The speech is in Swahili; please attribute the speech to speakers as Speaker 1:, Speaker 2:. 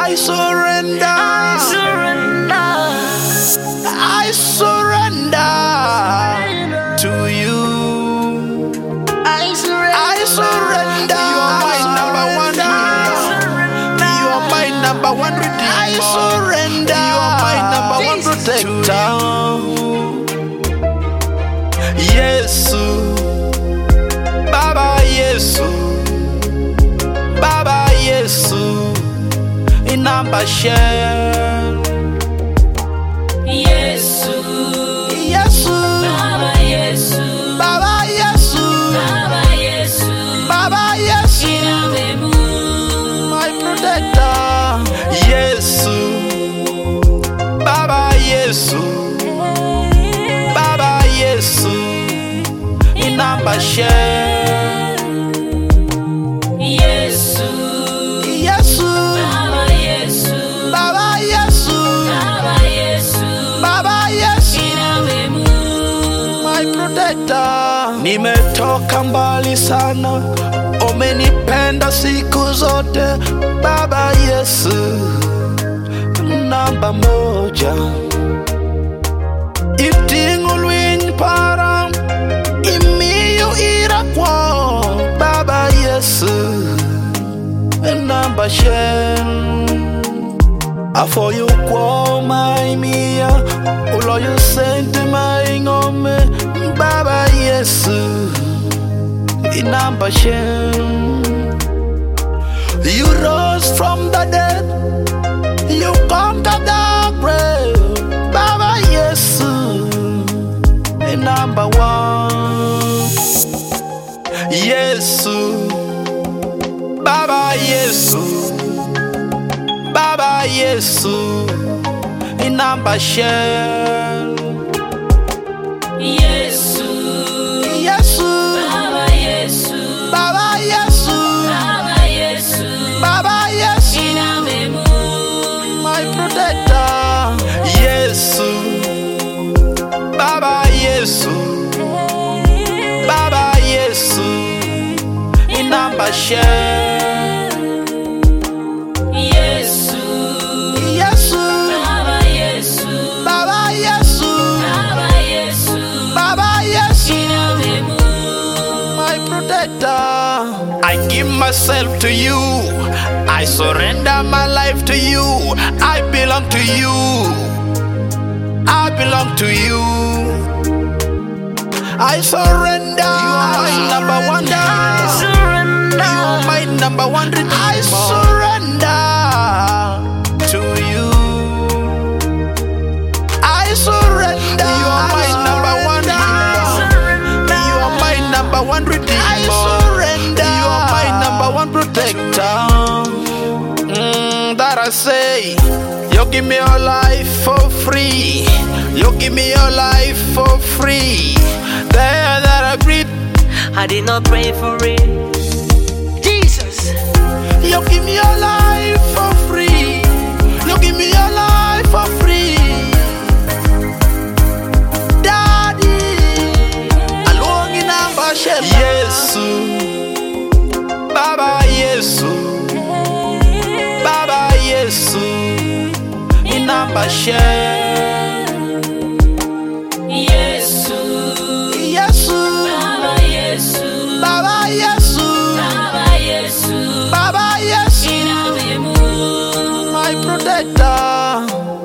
Speaker 1: I surrender.
Speaker 2: I surrender.
Speaker 1: I surrender to you.
Speaker 2: I surrender.
Speaker 1: I surrender. You are my number one healer. You are my number one redeemer. I surrender. You are my number one protector. Yesu, Baba Yesu, Baba Yesu, inamba share.
Speaker 2: Yesu,
Speaker 1: Yesu,
Speaker 2: Baba Yesu,
Speaker 1: Baba Yesu,
Speaker 2: Baba Yesu,
Speaker 1: Baba Yesu,
Speaker 2: inabemu,
Speaker 1: my protector. Yesu, Baba Yesu, Baba Yesu, inamba share.
Speaker 2: Yesu,
Speaker 1: Yesu,
Speaker 2: Baba Yesu,
Speaker 1: Baba Yesu,
Speaker 2: Baba Yesu,
Speaker 1: Baba Yesu,
Speaker 2: inabemu,
Speaker 1: my protector. Nimetoka mbali sana, umenipenda siku zote. Baba Yesu, namba moja. Itingulwing para imiyo irakwa. Baba Yesu, namba shen. Afo you kwa my mia, ulo you sent my ngome. Baba Yesu, inamba shen. You rose from the dead, you conquered the grave. Baba Yesu, number one. Yesu, Baba Yesu, Baba Yesu, inamba share.
Speaker 2: Yesu,
Speaker 1: Yesu,
Speaker 2: Baba Yesu,
Speaker 1: Baba Yesu,
Speaker 2: Baba Yesu,
Speaker 1: Baba Yesu,
Speaker 2: inabemu,
Speaker 1: my protector. Yesu, Baba Yesu, Baba Yesu, inamba share.
Speaker 2: Yesu,
Speaker 1: Yesu,
Speaker 2: Baba Yesu,
Speaker 1: Baba Yesu,
Speaker 2: Baba Yesu,
Speaker 1: Baba Yesu,
Speaker 2: inabemu,
Speaker 1: my protector. I give myself to you. I surrender my life to you. I belong to you. I belong to you. I surrender. You are my number one.
Speaker 2: I surrender.
Speaker 1: You are my number one redeemer. I surrender to you. I surrender. You are my number one healer. You are my number one redeemer. I surrender. You are my number one protector. That I say, you give me your life for free. You give me your life for free. The air that I breathe,
Speaker 2: I did not pray for it. Jesus,
Speaker 1: you give me your life for free. You give me your life for free. Daddy, along in Ambasha. Yesu, Baba Yesu, Baba Yesu, in Ambasha.
Speaker 2: Yesu,
Speaker 1: Yesu,
Speaker 2: Baba Yesu,
Speaker 1: Baba Yesu,
Speaker 2: Baba Yesu,
Speaker 1: Baba Yesu,
Speaker 2: inabemu,
Speaker 1: my protector.